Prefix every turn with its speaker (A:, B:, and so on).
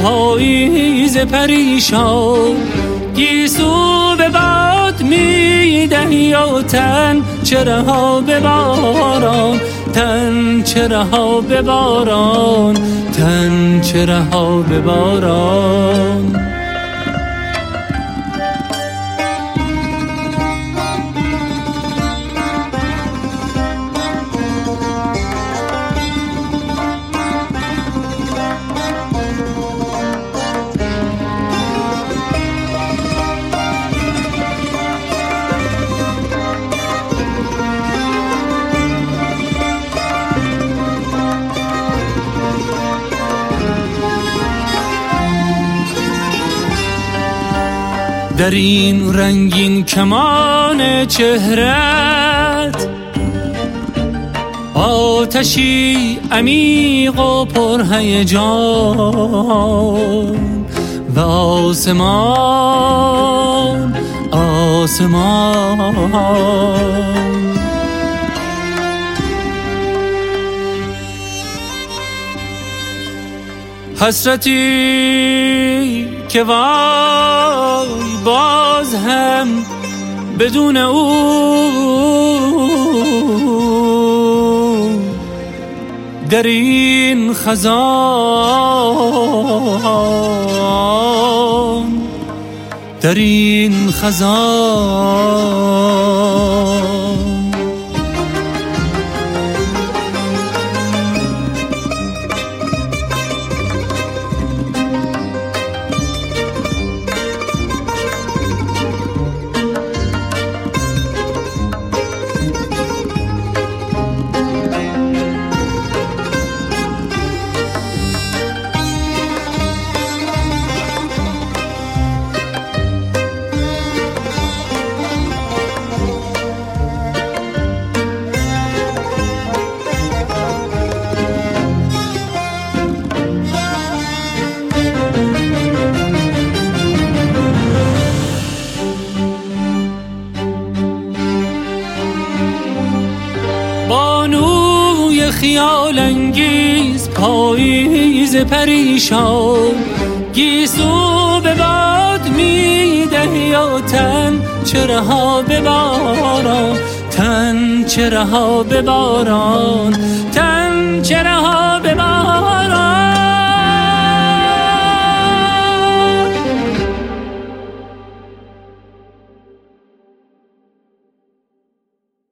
A: پاییز پریشان، گیسو به باد میدهی و تن چرا به باران، تن چرا به باران، تن چرا به باران. در این رنگین کمان چهرت آتشی عمیق و پرهیجان و آسمان حسرتی که وای باز هم بدون او در این خزان، در این خزان. بانوی خیال انگیز پاییز پریشان، گیسو به باد میدهی و تن چرا به باران، تن چرا به باران، تن چرا